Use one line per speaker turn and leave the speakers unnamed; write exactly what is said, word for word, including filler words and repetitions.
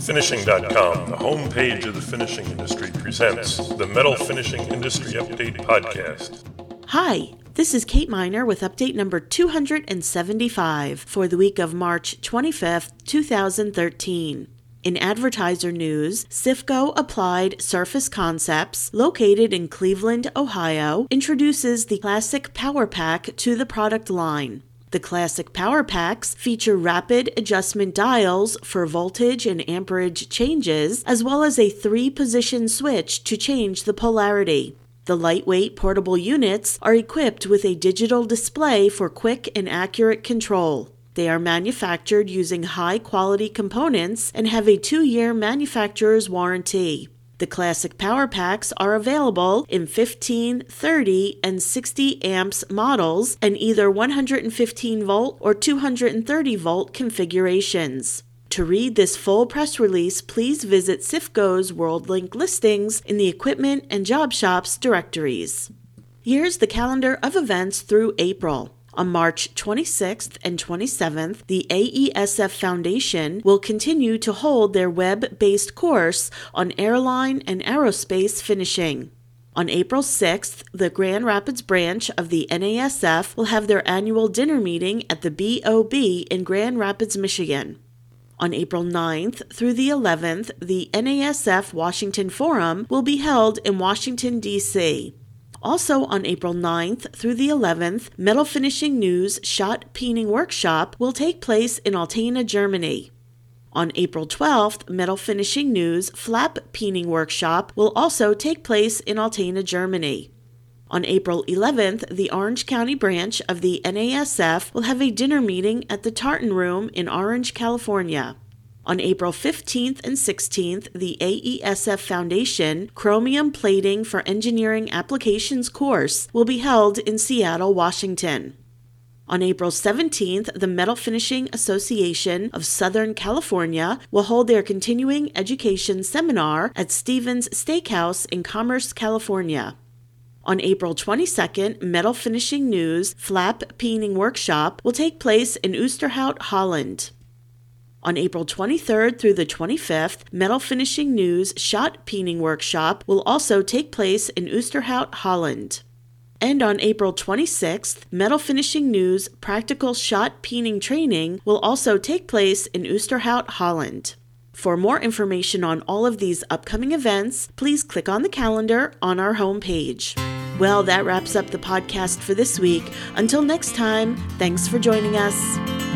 Finishing dot com, the homepage of the finishing industry, presents the Metal Finishing Industry Update Podcast.
Hi, this is Kate Miner with update number two hundred seventy-five for the week of March twenty-fifth, two thousand thirteen. In advertiser news, CIFCO Applied Surface Concepts, located in Cleveland, Ohio, introduces the Classic Power Pack to the product line. The Classic Power Packs feature rapid adjustment dials for voltage and amperage changes, as well as a three-position switch to change the polarity. The lightweight portable units are equipped with a digital display for quick and accurate control. They are manufactured using high-quality components and have a two-year manufacturer's warranty. The Classic Power Packs are available in fifteen, thirty, and sixty amps models and either one hundred fifteen volt or two hundred thirty volt configurations. To read this full press release, please visit CIFCO's WorldLink listings in the Equipment and Job Shops directories. Here's the calendar of events through April. On March twenty-sixth and twenty-seventh, the A E S F Foundation will continue to hold their web-based course on airline and aerospace finishing. On April sixth, the Grand Rapids branch of the N A S F will have their annual dinner meeting at the B O B in Grand Rapids, Michigan. On April ninth through the eleventh, the N A S F Washington Forum will be held in Washington, D C Also on April ninth through the eleventh, Metal Finishing News Shot Peening Workshop will take place in Altena, Germany. On April twelfth, Metal Finishing News Flap Peening Workshop will also take place in Altena, Germany. On April eleventh, the Orange County branch of the N A S F will have a dinner meeting at the Tartan Room in Orange, California. On April fifteenth and sixteenth, the A E S F Foundation Chromium Plating for Engineering Applications course will be held in Seattle, Washington. On April seventeenth, the Metal Finishing Association of Southern California will hold their continuing education seminar at Stevens Steakhouse in Commerce, California. On April twenty-second, Metal Finishing News Flap Peening Workshop will take place in Oosterhout, Holland. On April twenty-third through the twenty-fifth, Metal Finishing News Shot Peening Workshop will also take place in Oosterhout, Holland. And on April twenty-sixth, Metal Finishing News Practical Shot Peening Training will also take place in Oosterhout, Holland. For more information on all of these upcoming events, please click on the calendar on our homepage. Well, that wraps up the podcast for this week. Until next time, thanks for joining us.